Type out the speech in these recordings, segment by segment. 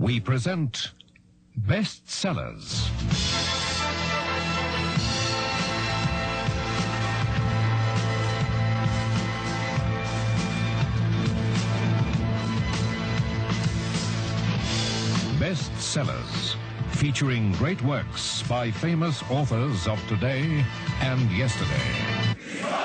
we present Best Sellers. Best Sellers, featuring great works by famous authors of today and yesterday.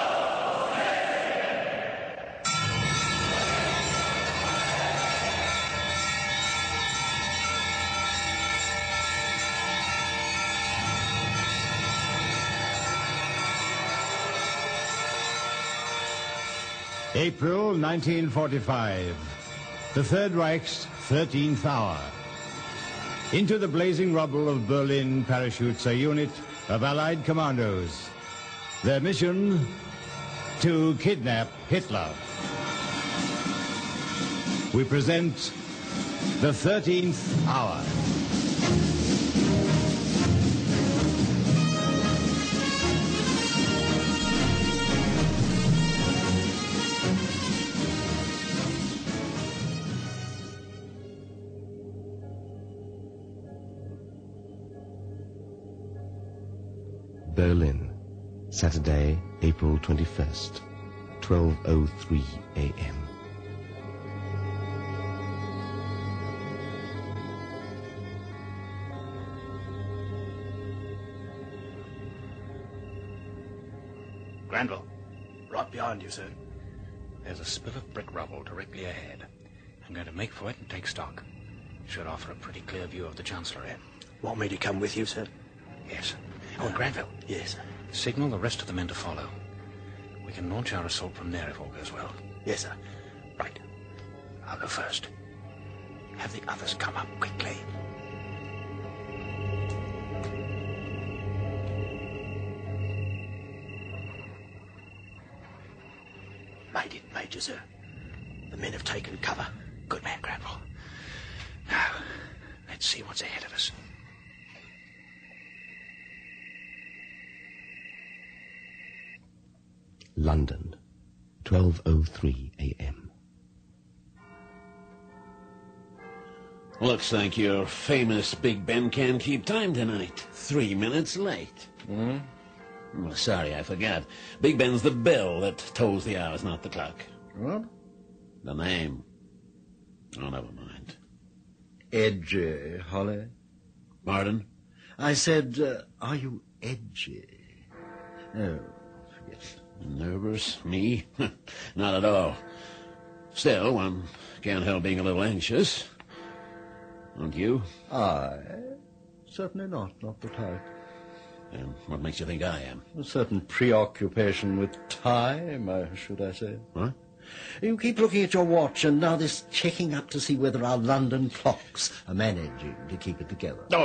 April 1945, the Third Reich's 13th hour. Into the blazing rubble of Berlin parachutes a unit of Allied commandos. Their mission, to kidnap Hitler. We present the 13th hour. Berlin, Saturday, April 21st, 12:03 a.m. Granville, right behind you, sir. There's a spill of brick rubble directly ahead. I'm going to make for it and take stock. Should offer a pretty clear view of the Chancellery. Want me to come with you, sir? Yes. Oh, and Granville. Yes. Signal the rest of the men to follow. We can launch our assault from there if all goes well. Yes, sir. Right. I'll go first. Have the others come up quickly. Made it, Major, sir. The men have taken cover. Good man, Granville. Now, let's see what's ahead of us. London, 12:03 a.m. Looks like your famous Big Ben can't keep time tonight. 3 minutes late. Well, sorry, I forgot. Big Ben's the bell that tolls the hours, not the clock. What? The name. Oh, never mind. Edgy, Holly. Pardon? I said, are you edgy? Oh, forget it. Nervous? Me? Not at all. Still, one can't help being a little anxious. Aren't you? I? Certainly not the type. And what makes you think I am? A certain preoccupation with time, should I say. What? You keep looking at your watch, and now this checking up to see whether our London clocks are managing to keep it together. Oh,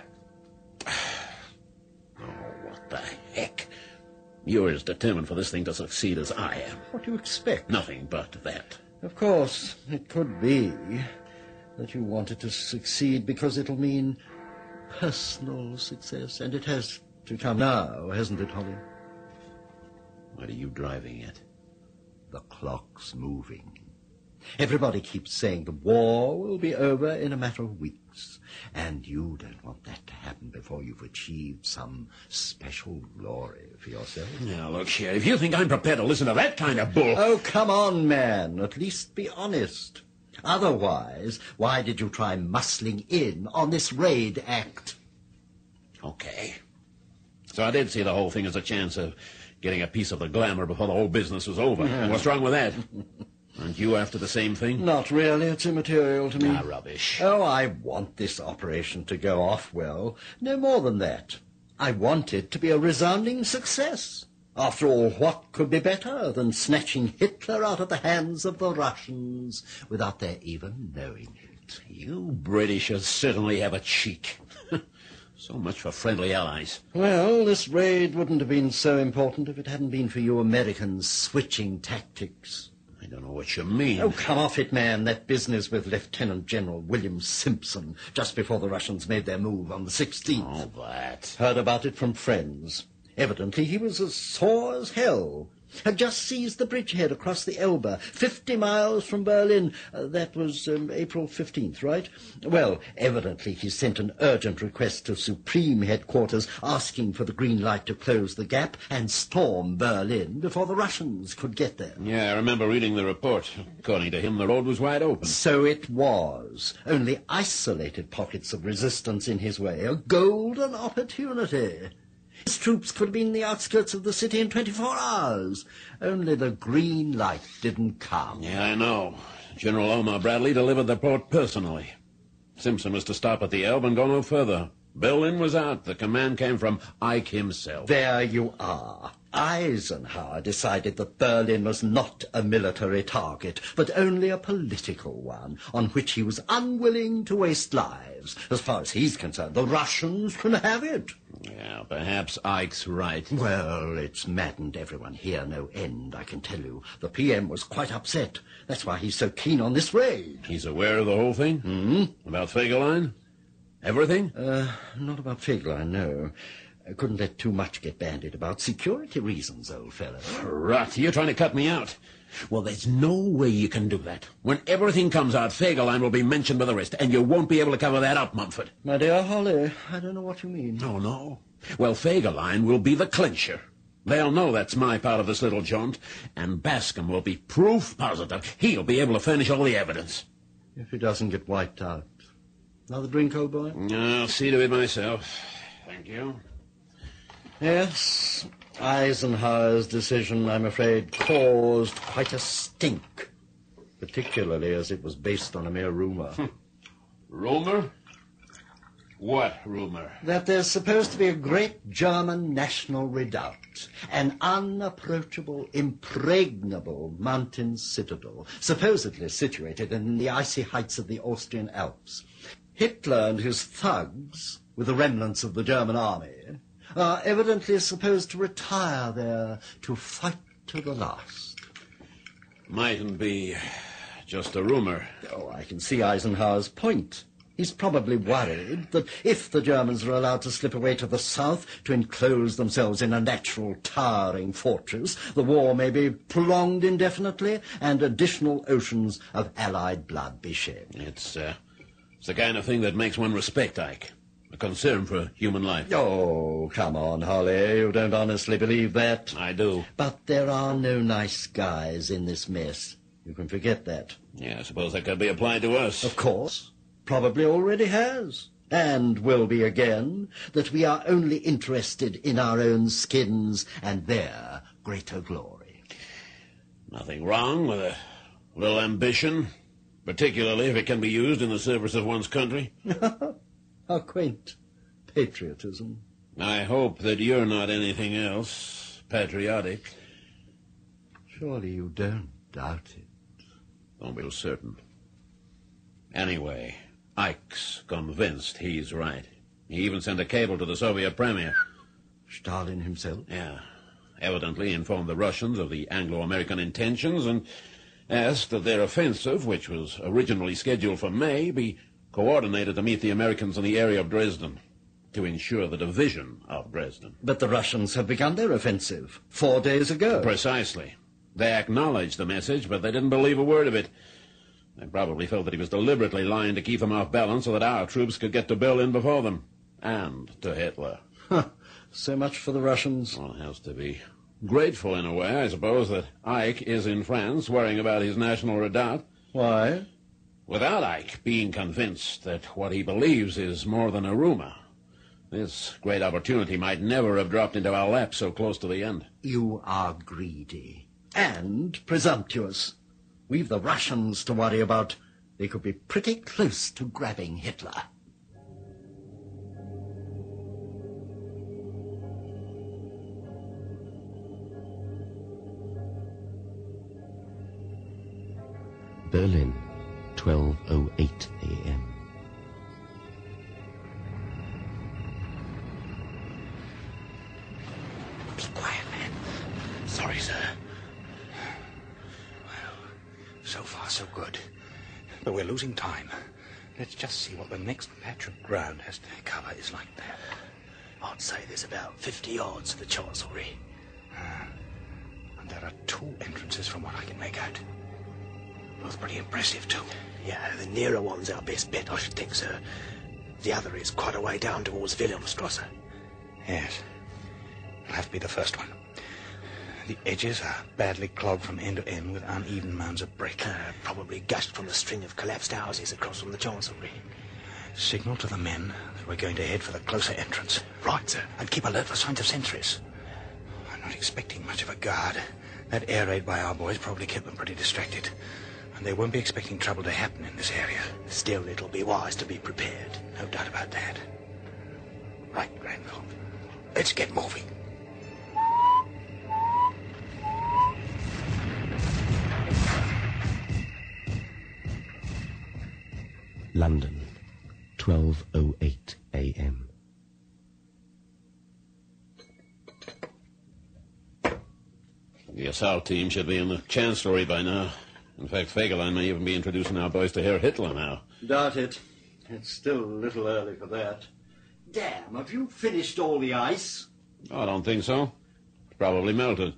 Oh, what the heck? You're as determined for this thing to succeed as I am. What do you expect? Nothing but that. Of course, it could be that you want it to succeed because it'll mean personal success, and it has to come now, hasn't it, Holly? What are you driving at? The clock's moving. Everybody keeps saying the war will be over in a matter of weeks, and you don't want that to happen before you've achieved some special glory for yourself. Now, look here, if you think I'm prepared to listen to that kind of bull... Oh, come on, man. At least be honest. Otherwise, why did you try muscling in on this raid act? Okay. So I did see the whole thing as a chance of getting a piece of the glamour before the whole business was over. Yeah. What's wrong with that? Aren't you after the same thing? Not really. It's immaterial to me. Ah, rubbish. Oh, I want this operation to go off well. No more than that. I want it to be a resounding success. After all, what could be better than snatching Hitler out of the hands of the Russians without their even knowing it? You Britishers certainly have a cheek. So much for friendly allies. Well, this raid wouldn't have been so important if it hadn't been for you Americans switching tactics. I don't know what you mean. Oh, come off it, man. That business with Lieutenant General William Simpson just before the Russians made their move on the 16th. Oh, that. Heard about it from friends. Evidently he was as sore as hell. had just seized the bridgehead across the Elbe, 50 miles from Berlin. That was April 15th, right? Well, evidently he sent an urgent request to Supreme Headquarters asking for the green light to close the gap and storm Berlin before the Russians could get there. Yeah, I remember reading the report. According to him, the road was wide open. So it was. Only isolated pockets of resistance in his way. A golden opportunity. His troops could have been in the outskirts of the city in 24 hours. Only the green light didn't come. Yeah, I know. General Omar Bradley delivered the report personally. Simpson was to stop at the Elbe and go no further. Berlin was out. The command came from Ike himself. There you are. Eisenhower decided that Berlin was not a military target, but only a political one, on which he was unwilling to waste lives. As far as he's concerned, the Russians can have it. Yeah, perhaps Ike's right. Well, it's maddened everyone here no end, I can tell you. The PM was quite upset. That's why he's so keen on this raid. He's aware of the whole thing? Hmm? About Fegelein? Everything? Not about Fegelein, no. I couldn't let too much get bandied about. Security reasons, old fellow. Rot, you're trying to cut me out. Well, there's no way you can do that. When everything comes out, Fegelein will be mentioned with the rest, and you won't be able to cover that up, Mumford. My dear Holly, I don't know what you mean. No. Well, Fegelein will be the clincher. They'll know that's my part of this little jaunt, and Bascom will be proof positive. He'll be able to furnish all the evidence. If he doesn't get wiped out. Another drink, old boy? I'll see to it myself. Thank you. Yes, Eisenhower's decision, I'm afraid, caused quite a stink, particularly as it was based on a mere rumor. Rumor? What rumor? That there's supposed to be a great German national redoubt, an unapproachable, impregnable mountain citadel, supposedly situated in the icy heights of the Austrian Alps. Hitler and his thugs, with the remnants of the German army, are evidently supposed to retire there to fight to the last. Mightn't be just a rumor. Oh, I can see Eisenhower's point. He's probably worried that if the Germans are allowed to slip away to the south to enclose themselves in a natural towering fortress, the war may be prolonged indefinitely and additional oceans of Allied blood be shed. It's the kind of thing that makes one respect Ike. A concern for human life. Oh, come on, Holly. You don't honestly believe that. I do. But there are no nice guys in this mess. You can forget that. Yeah, I suppose that could be applied to us. Of course. Probably already has. And will be again. That we are only interested in our own skins and their greater glory. Nothing wrong with a little ambition, particularly if it can be used in the service of one's country. How quaint. Patriotism. I hope that you're not anything else patriotic. Surely you don't doubt it. Don't be certain. Anyway, Ike's convinced he's right. He even sent a cable to the Soviet premier. Stalin himself? Yeah. Evidently informed the Russians of the Anglo-American intentions and asked that their offensive, which was originally scheduled for May, be coordinated to meet the Americans in the area of Dresden, to ensure the division of Dresden. But the Russians have begun their offensive 4 days ago. Precisely. They acknowledged the message, but they didn't believe a word of it. They probably felt that he was deliberately lying to keep them off balance so that our troops could get to Berlin before them. And to Hitler. So much for the Russians. One has to be grateful in a way, I suppose, that Ike is in France worrying about his national redoubt. Why? Without Ike being convinced that what he believes is more than a rumor, this great opportunity might never have dropped into our lap so close to the end. You are greedy. And presumptuous. We've the Russians to worry about. They could be pretty close to grabbing Hitler. Berlin, 12:08 a.m. Be quiet, man. Sorry, sir. Well, so far so good. But we're losing time. Let's just see what the next patch of ground has to cover is like there. I'd say there's about 50 yards to the chancellery. And there are 2 entrances from what I can make out. Both pretty impressive, too. Yeah, the nearer one's our best bet, I should think, sir. The other is quite a way down towards Wilhelmstrasse. Yes. It'll have to be the first one. The edges are badly clogged from end to end with uneven mounds of brick. Probably gushed from the string of collapsed houses across from the Chancellery. Signal to the men that we're going to head for the closer entrance. Right, sir. And keep alert for signs of sentries. I'm not expecting much of a guard. That air raid by our boys probably kept them pretty distracted. And they won't be expecting trouble to happen in this area. Still, it'll be wise to be prepared. No doubt about that. Right, Granville. Let's get moving. London, 12:08 a.m. The assault team should be in the Chancellery by now. In fact, Fegelein may even be introducing our boys to Herr Hitler now. Doubt it. It's still a little early for that. Damn, have you finished all the ice? Oh, I don't think so. It's probably melted.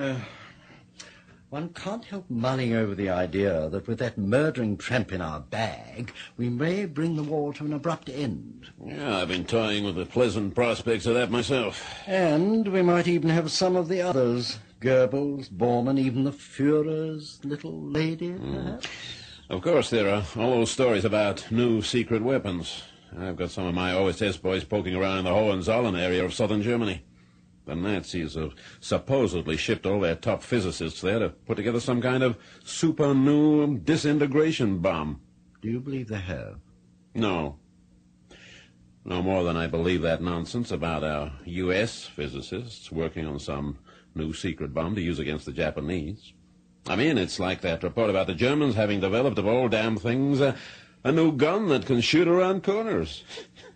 One can't help mulling over the idea that with that murdering tramp in our bag, we may bring the war to an abrupt end. Yeah, I've been toying with the pleasant prospects of that myself. And we might even have some of the others. Goebbels, Bormann, even the Führer's little lady, perhaps? Of course, there are all those stories about new secret weapons. I've got some of my OSS boys poking around in the Hohenzollern area of southern Germany. The Nazis have supposedly shipped all their top physicists there to put together some kind of super new disintegration bomb. Do you believe they have? No. No more than I believe that nonsense about our U.S. physicists working on some new secret bomb to use against the Japanese. I mean, it's like that report about the Germans having developed of all damn things a new gun that can shoot around corners.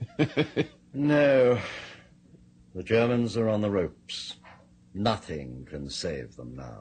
No. The Germans are on the ropes. Nothing can save them now.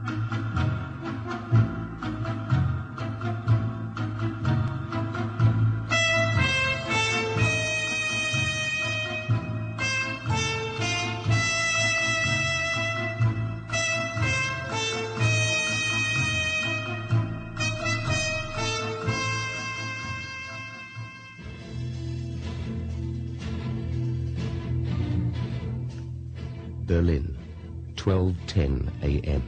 Berlin, 12:10 a.m.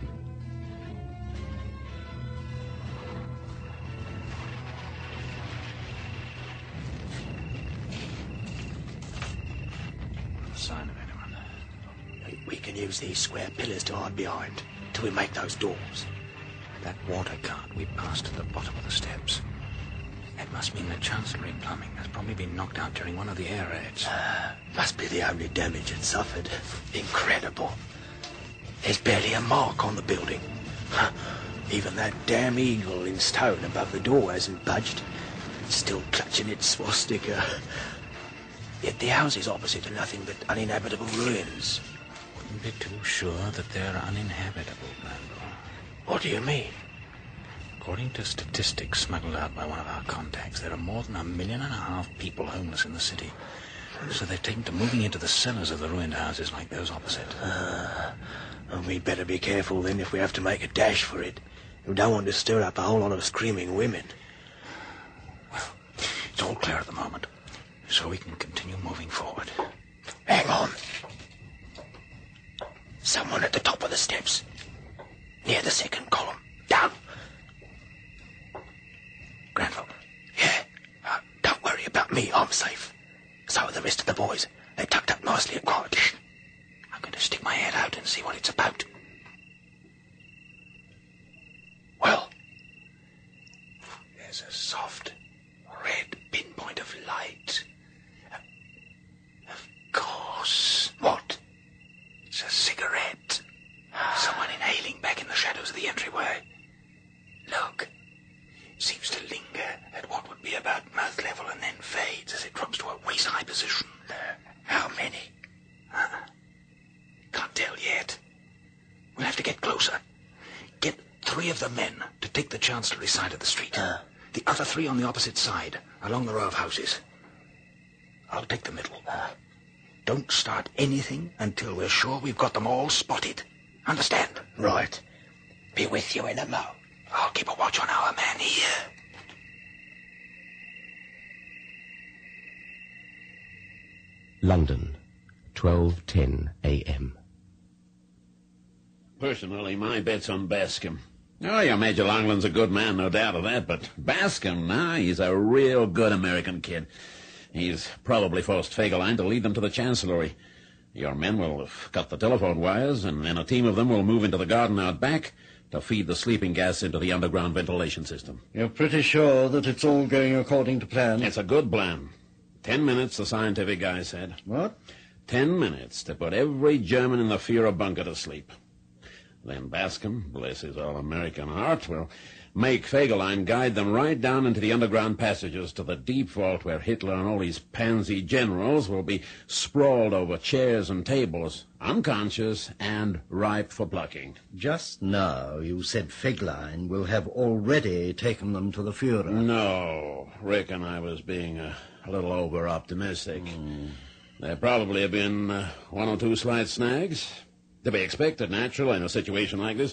Sign of anyone. We can use these square pillars to hide behind till we make those doors. That water cart we passed at the bottom of the steps. That must mean the Chancellery plumbing has probably been knocked out during one of the air raids. Must be the only damage it suffered. Incredible. There's barely a mark on the building. Even that damn eagle in stone above the door hasn't budged. It's still clutching its swastika. Yet the houses opposite are nothing but uninhabitable ruins. Wouldn't be too sure that they're uninhabitable, Granville. What do you mean? According to statistics smuggled out by one of our contacts, there are more than 1.5 million people homeless in the city. So they've taken to moving into the cellars of the ruined houses like those opposite. And we'd better be careful then if we have to make a dash for it. We don't want to stir up a whole lot of screaming women. Well, it's all clear at the moment, so we can continue moving forward. Hang on. Someone at the top of the steps. Near the second column. Down. Granville. Yeah. Don't worry about me. I'm safe. So are the rest of the boys. They're tucked up nicely and quietly. I'm going to stick my head out and see what it's about. Well, there's a soft, red pinpoint of light. Of course. What? It's a cigarette. Someone inhaling back in the shadows of the entryway. Look. It seems to linger at what would be about mouth level and then fades as it drops to a waist-high position. How many? Can't tell yet. We'll have to get closer. Get 3 of the men to take the Chancellery side of the street. The other 3 on the opposite side, along the row of houses. I'll take the middle. Don't start anything until we're sure we've got them all spotted. Understand? Right. Be with you in a mo. I'll keep a watch on our man here. London, 12:10 a.m. Personally, my bet's on Bascom. Oh, your Major Longland's a good man, no doubt of that, but Bascom, he's a real good American kid. He's probably forced Fegelein to lead them to the Chancellery. Your men will have cut the telephone wires, and then a team of them will move into the garden out back to feed the sleeping gas into the underground ventilation system. You're pretty sure that it's all going according to plan? It's a good plan. 10 minutes, the scientific guy said. What? 10 minutes to put every German in the Führer bunker to sleep. Then Bascom, bless his all-American heart, will make Fegelein guide them right down into the underground passages to the deep vault where Hitler and all his pansy generals will be sprawled over chairs and tables, unconscious and ripe for plucking. Just now you said Fegelein will have already taken them to the Führer. No, Rick and I was being a little over-optimistic. There probably have been one or two slight snags. To be expected, naturally, in a situation like this.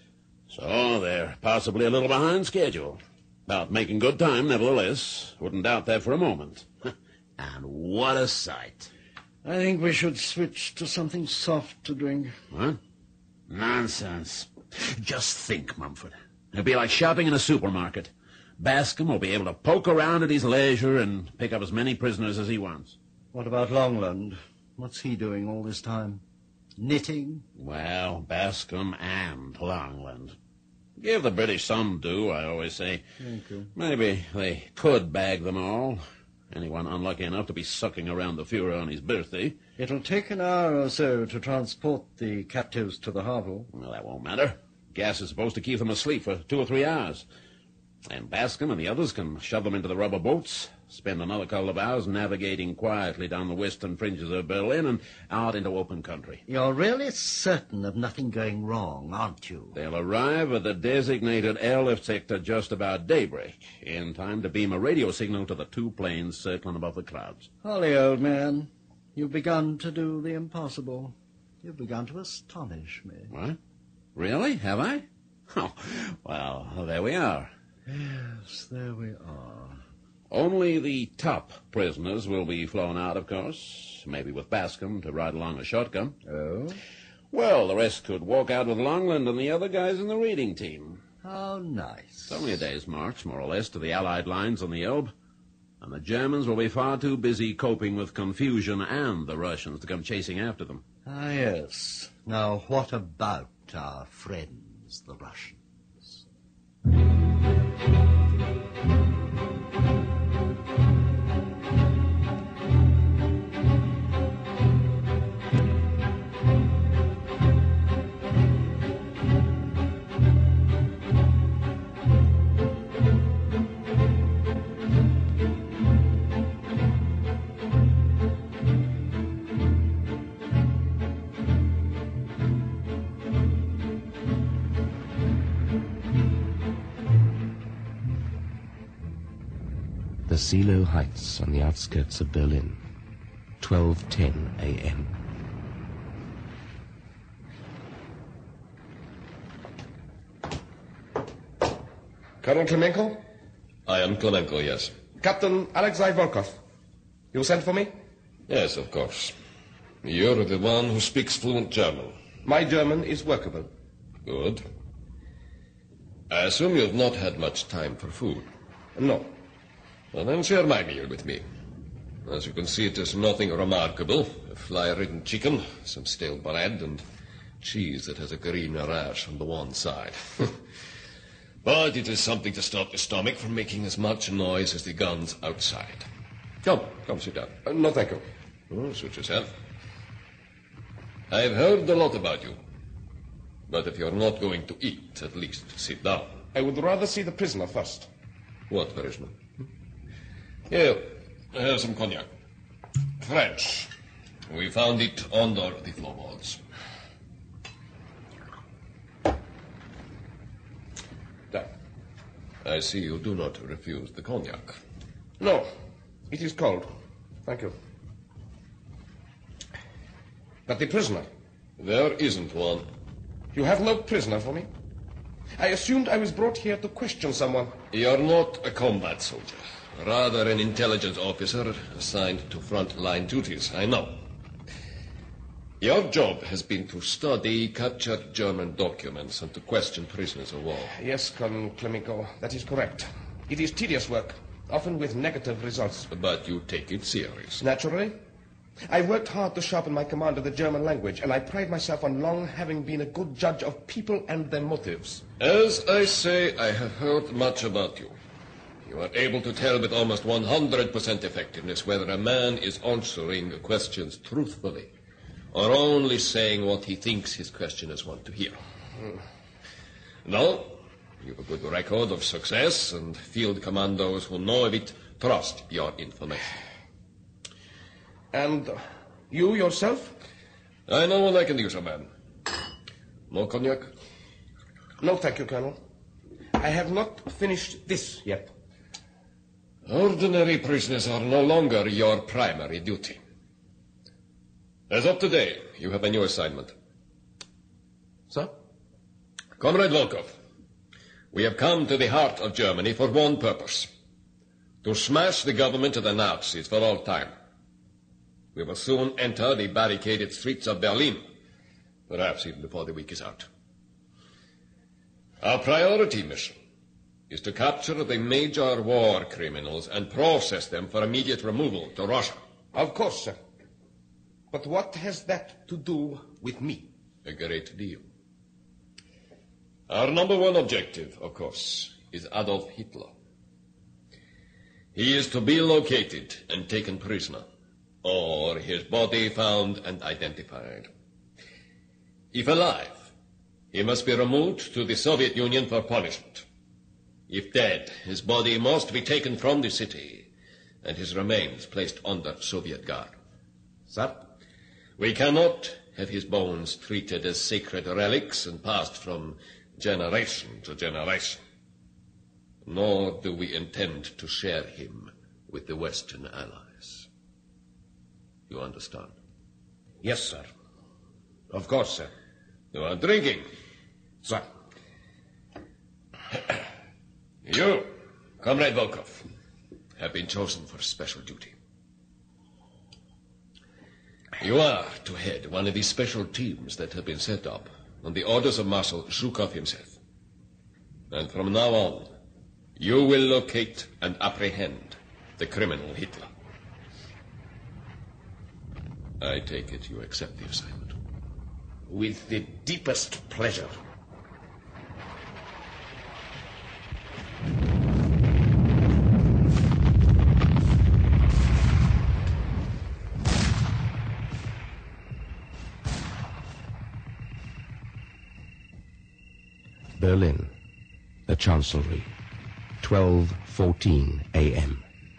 So they're possibly a little behind schedule. But making good time, nevertheless. Wouldn't doubt that for a moment. And what a sight. I think we should switch to something soft to drink. What? Nonsense. Just think, Mumford. It'll be like shopping in a supermarket. Bascom will be able to poke around at his leisure and pick up as many prisoners as he wants. What about Longland? What's he doing all this time? Knitting? Well, Bascom and Longland. Give the British some due, I always say. Thank you. Maybe they could bag them all. Anyone unlucky enough to be sucking around the Führer on his birthday. It'll take an hour or so to transport the captives to the Havel. Well, that won't matter. Gas is supposed to keep them asleep for 2 or 3 hours. And Bascom and the others can shove them into the rubber boats, spend another couple of hours navigating quietly down the western fringes of Berlin and out into open country. You're really certain of nothing going wrong, aren't you? They'll arrive at the designated airlift sector just about daybreak, in time to beam a radio signal to the 2 planes circling above the clouds. Holly, old man, you've begun to do the impossible. You've begun to astonish me. What? Really? Have I? Oh, well, there we are. Yes, there we are. Only the top prisoners will be flown out, of course, maybe with Bascom to ride along a shotgun. Oh? Well, the rest could walk out with Longland and the other guys in the reading team. How nice. It's only a day's march, more or less, to the Allied lines on the Elbe, and the Germans will be far too busy coping with confusion and the Russians to come chasing after them. Ah, yes. Now, what about our friends, the Russians? The Seelow Heights on the outskirts of Berlin, 12:10 a.m. Colonel Klemenko? I am Klemenko, yes. Captain Alexei Volkov. You sent for me? Yes, of course. You're the one who speaks fluent German. My German is workable. Good. I assume you've not had much time for food. No. Well, then share my meal with me. As you can see, it is nothing remarkable. A fly-ridden chicken, some stale bread, and cheese that has a green rash on the one side. But it is something to stop the stomach from making as much noise as the guns outside. Come, sit down. No, thank you. Oh, suit yourself. I've heard a lot about you. But if you're not going to eat, at least sit down. I would rather see the prisoner first. What prisoner? Here, have some cognac. French. We found it under the floorboards. There. I see you do not refuse the cognac. No, it is cold. Thank you. But the prisoner? There isn't one. You have no prisoner for me? I assumed I was brought here to question someone. You're not a combat soldier. Rather an intelligence officer assigned to front-line duties, I know. Your job has been to study captured German documents and to question prisoners of war. Yes, Colonel Clemenceau, that is correct. It is tedious work, often with negative results. But you take it serious. Naturally. I worked hard to sharpen my command of the German language, and I pride myself on long having been a good judge of people and their motives. As I say, I have heard much about you. You are able to tell with almost 100% effectiveness whether a man is answering questions truthfully or only saying what he thinks his questioners want to hear. Now, you have a good record of success, and field commandos who know of it trust your information. And you yourself? I know when I can use a man. No cognac? No, thank you, Colonel. I have not finished this yet. Ordinary prisoners are no longer your primary duty. As of today, you have a new assignment. Sir? Comrade Volkov, we have come to the heart of Germany for one purpose: to smash the government of the Nazis for all time. We will soon enter the barricaded streets of Berlin, perhaps even before the week is out. Our priority mission is to capture the major war criminals and process them for immediate removal to Russia. Of course, sir. But what has that to do with me? A great deal. Our number one objective, of course, is Adolf Hitler. He is to be located and taken prisoner, or his body found and identified. If alive, he must be removed to the Soviet Union for punishment. If dead, his body must be taken from the city and his remains placed under Soviet guard. Sir? We cannot have his bones treated as sacred relics and passed from generation to generation. Nor do we intend to share him with the Western Allies. You understand? Yes, sir. Of course, sir. You are drinking. Sir. You, Comrade Volkov, have been chosen for special duty. You are to head one of these special teams that have been set up on the orders of Marshal Zhukov himself. And from now on, you will locate and apprehend the criminal Hitler. I take it you accept the assignment. With the deepest pleasure. Berlin, the Chancellery, 12:14 a.m.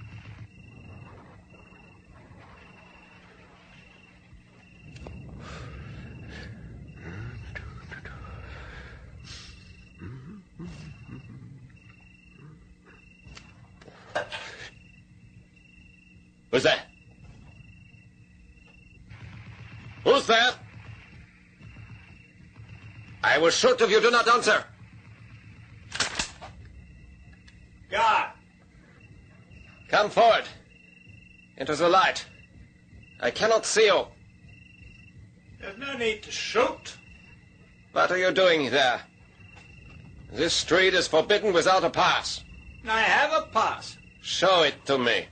Who's there? Who's there? I will shoot if you do not answer. Guard! Come forward. Into the light. I cannot see you. There's no need to shoot. What are you doing there? This street is forbidden without a pass. I have a pass. Show it to me.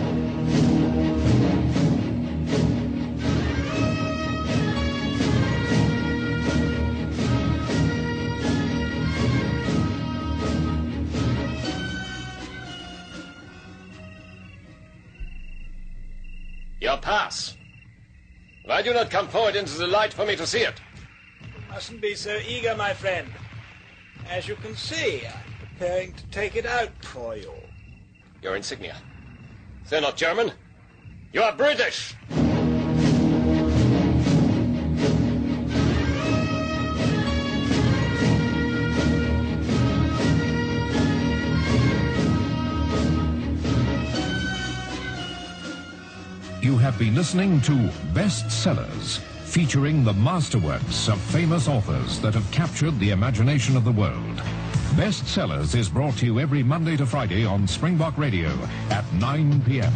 Your pass. Why do you not come forward into the light for me to see it? You mustn't be so eager, my friend. As you can see, I'm preparing to take it out for you. Your insignia. They're not German. You are British. You have been listening to Bestsellers, featuring the masterworks of famous authors that have captured the imagination of the world. Bestsellers is brought to you every Monday to Friday on Springbok Radio at 9 p.m.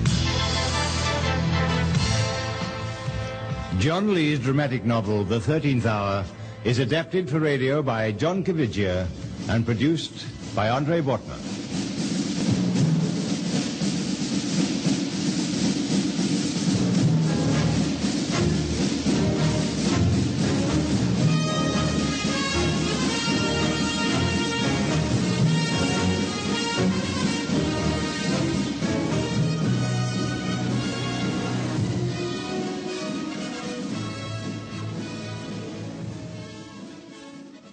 John Lee's dramatic novel, The 13th Hour, is adapted for radio by John Caviglia and produced by Andre Bortman.